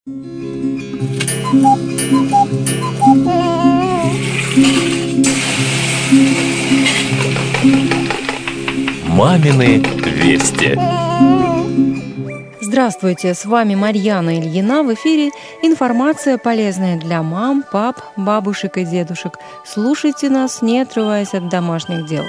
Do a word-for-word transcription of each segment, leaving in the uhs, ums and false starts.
Мамины вести. Здравствуйте, с вами Марьяна Ильина. В эфире информация, полезная для мам, пап, бабушек и дедушек. Слушайте нас, не отрываясь от домашних дел.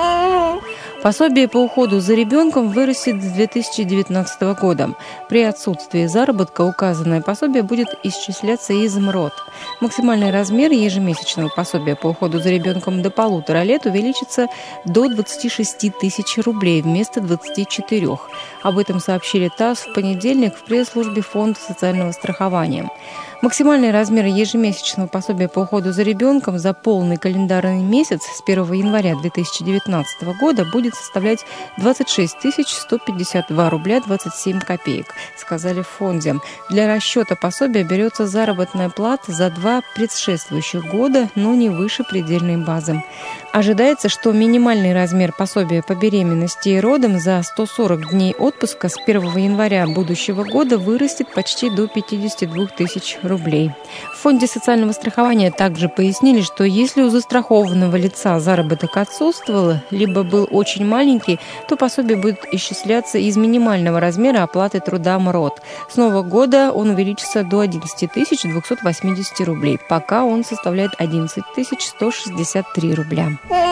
Пособие по уходу за ребенком вырастет с две тысячи девятнадцатого года. При отсутствии заработка указанное пособие будет исчисляться из МРОТ. Максимальный размер ежемесячного пособия по уходу за ребенком до полутора лет увеличится до двадцати шести тысяч рублей вместо двадцати четырёх. Об этом сообщили ТАСС в понедельник в пресс-службе Фонда социального страхования. Максимальный размер ежемесячного пособия по уходу за ребенком за полный календарный месяц с первого января две тысячи девятнадцатого года будет составлять двадцать шесть тысяч сто пятьдесят два рубля двадцать семь копеек, сказали в фонде. Для расчета пособия берется заработная плата за два предшествующих года, но не выше предельной базы. Ожидается, что минимальный размер пособия по беременности и родам за сто сорок дней отпуска с первого января будущего года вырастет почти до пятидесяти двух тысяч рублей. В Фонде социального страхования также пояснили, что если у застрахованного лица заработок отсутствовал, либо был очень маленький, то пособие будет исчисляться из минимального размера оплаты труда МРОТ. С нового года он увеличится до одиннадцати тысяч двухсот восьмидесяти рублей, пока он составляет одиннадцать тысяч сто шестьдесят три рубля.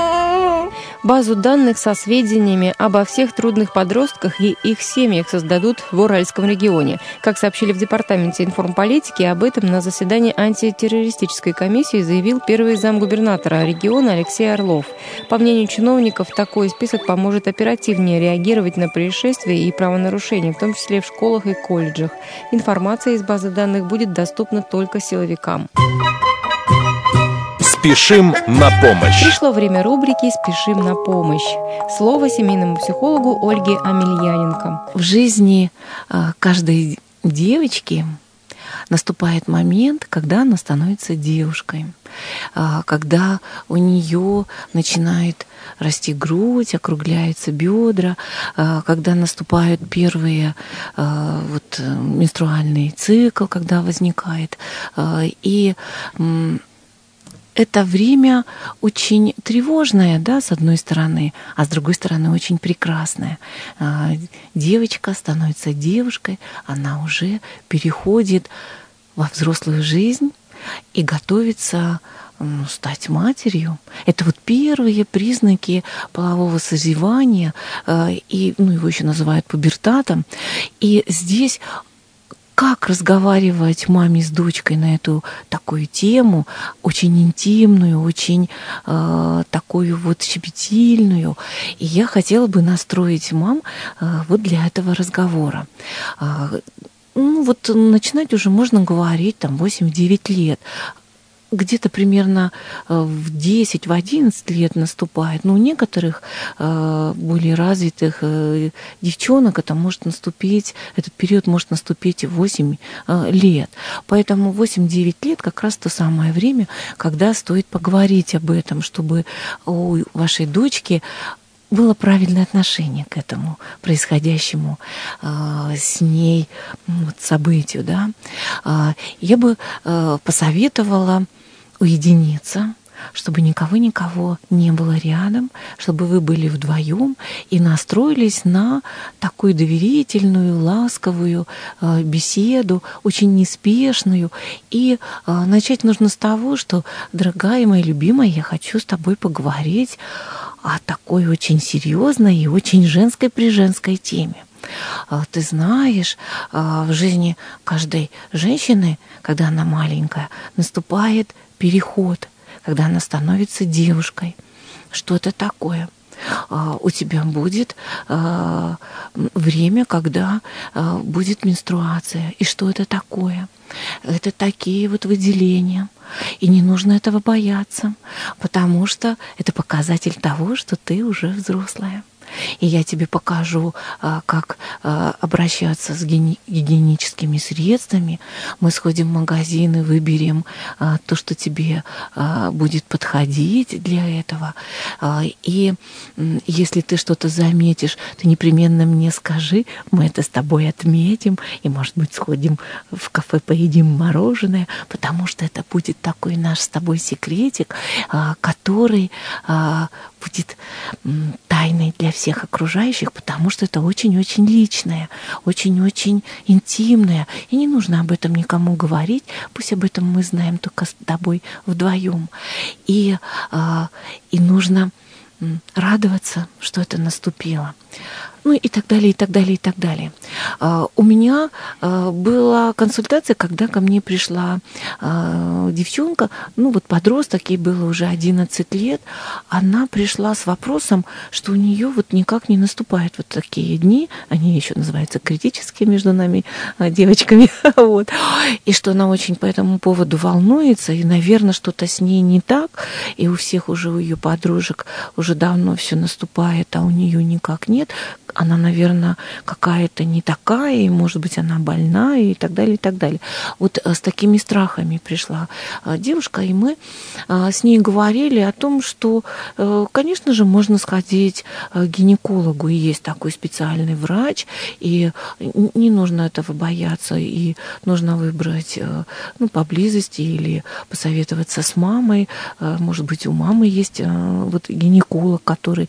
Базу данных со сведениями обо всех трудных подростках и их семьях создадут в Уральском регионе. Как сообщили в Департаменте информполитики, об этом на заседании антитеррористической комиссии заявил первый замгубернатора региона Алексей Орлов. По мнению чиновников, такой список поможет оперативнее реагировать на происшествия и правонарушения, в том числе в школах и колледжах. Информация из базы данных будет доступна только силовикам. Спешим на помощь. Пришло время рубрики «Спешим на помощь». Слово семейному психологу Ольге Амельяненко. В жизни каждой девочки наступает момент, когда она становится девушкой, когда у нее начинает расти грудь, округляются бедра, когда наступают первые вот, менструальный цикл, когда возникает. И это время очень тревожное, да, с одной стороны, а с другой стороны очень прекрасное. Девочка становится девушкой, она уже переходит во взрослую жизнь и готовится ну, стать матерью. Это вот первые признаки полового созревания, и, ну, его еще называют пубертатом. И здесь как разговаривать маме с дочкой на эту такую тему, очень интимную, очень э, такую вот щепетильную. И я хотела бы настроить мам э, вот для этого разговора. Э, ну вот начинать уже можно говорить там восемь-девять лет. Где-то примерно в десять, в одиннадцать лет наступает. Но у некоторых э, более развитых э, девчонок это может наступить, этот период может наступить и в восемь э, лет. Поэтому восемь-девять лет как раз то самое время, когда стоит поговорить об этом, чтобы у вашей дочки было правильное отношение к этому происходящему э, с ней вот, событию. Да? Э, я бы э, посоветовала уединиться, чтобы никого-никого не было рядом, чтобы вы были вдвоем и настроились на такую доверительную, ласковую э, беседу, очень неспешную. И э, начать нужно с того, что, дорогая моя любимая, я хочу с тобой поговорить о такой очень серьезной и очень женской-приженской теме. Ты знаешь, в жизни каждой женщины, когда она маленькая, наступает переход, когда она становится девушкой. Что это такое? У тебя будет время, когда будет менструация. И что это такое? Это такие вот выделения. И не нужно этого бояться, потому что это показатель того, что ты уже взрослая. и я тебе покажу, как обращаться с гигиеническими средствами. Мы сходим в магазин и выберем то, что тебе будет подходить для этого. И если ты что-то заметишь, ты непременно мне скажи, мы это с тобой отметим, и, может быть, сходим в кафе, поедим мороженое, потому что это будет такой наш с тобой секретик, который будет тайной для всех окружающих, потому что это очень-очень личное, очень-очень интимное, и не нужно об этом никому говорить, пусть об этом мы знаем только с тобой вдвоем. И, и нужно радоваться, что это наступило. Ну и так далее, и так далее, и так далее. Uh, у меня uh, была консультация, когда ко мне пришла uh, девчонка, ну вот подросток, ей было уже одиннадцать лет, она пришла с вопросом, что у нее вот никак не наступают вот такие дни, они еще называются критические между нами uh, девочками, вот, и что она очень по этому поводу волнуется, и, наверное, что-то с ней не так, и у всех уже, у ее подружек уже давно все наступает, а у нее никак нет. Она, наверное, какая-то не такая, и, может быть, она больна, и так далее, и так далее. Вот с такими страхами пришла девушка, и мы с ней говорили о том, что, конечно же, можно сходить к гинекологу, и есть такой специальный врач, и не нужно этого бояться, и нужно выбрать, ну, поблизости или посоветоваться с мамой. Может быть, у мамы есть вот гинеколог, который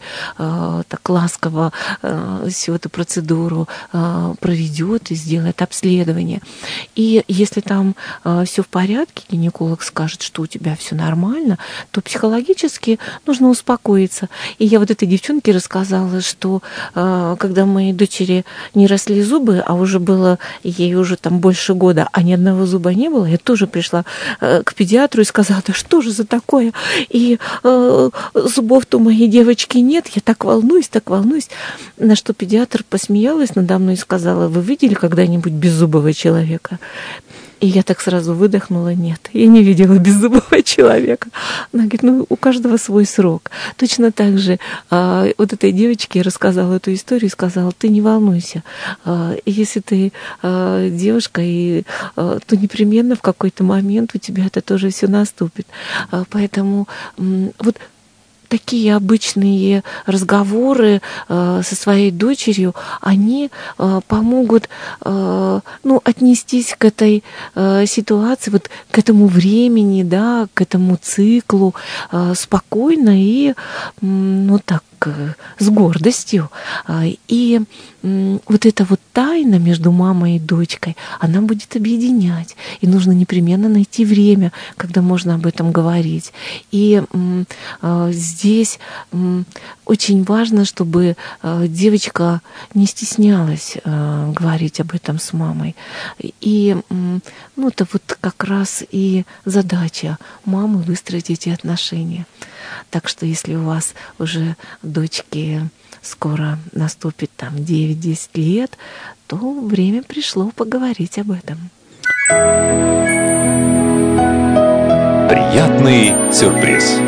так ласково всю эту процедуру э, проведет и сделает обследование. И если там э, все в порядке, гинеколог скажет, что у тебя все нормально, то психологически нужно успокоиться. И я вот этой девчонке рассказала, что э, когда моей дочери не росли зубы, а уже было ей уже там больше года, а ни одного зуба не было, я тоже пришла э, к педиатру и сказала, да что же за такое? И э, зубов-то у моей девочки нет, я так волнуюсь, так волнуюсь. На что педиатр посмеялась надо мной и сказала, вы видели когда-нибудь беззубого человека? И я так сразу выдохнула, нет, я не видела беззубого человека. Она говорит, ну, у каждого свой срок. Точно так же а, вот этой девочке я рассказала эту историю и сказала, ты не волнуйся, а, если ты а, девушка, и, а, то непременно в какой-то момент у тебя это тоже все наступит. А, поэтому м, вот такие обычные разговоры э, со своей дочерью, они э, помогут э, ну, отнестись к этой э, ситуации, вот к этому времени, да, к этому циклу э, спокойно и, ну так, с гордостью. И вот эта вот тайна между мамой и дочкой, она будет объединять. И нужно непременно найти время, когда можно об этом говорить. И здесь очень важно, чтобы девочка не стеснялась говорить об этом с мамой. И ну, это вот как раз и задача мамы выстроить эти отношения. Так что если у вас уже дочке скоро наступит там девять-десять лет, то время пришло поговорить об этом. Приятный сюрприз.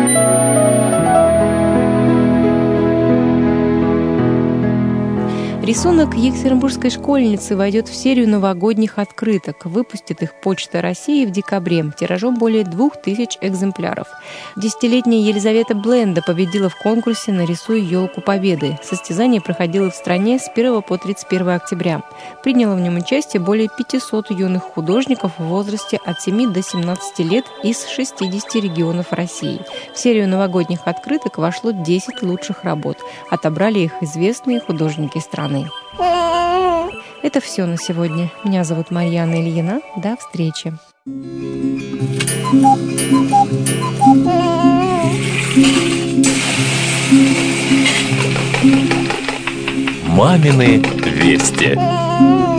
Рисунок екатеринбургской школьницы войдет в серию новогодних открыток. Выпустит их Почта России в декабре, тиражом более двух тысяч экземпляров. Десятилетняя Елизавета Бленда победила в конкурсе «Нарисуй елку Победы». Состязание проходило в стране с первого по тридцать первое октября. Приняло в нем участие более пятисот юных художников в возрасте от семи до семнадцати лет из шестидесяти регионов России. В серию новогодних открыток вошло десять лучших работ. Отобрали их известные художники страны. Это все на сегодня. Меня зовут Марьяна Ильина. До встречи. Мамины вести.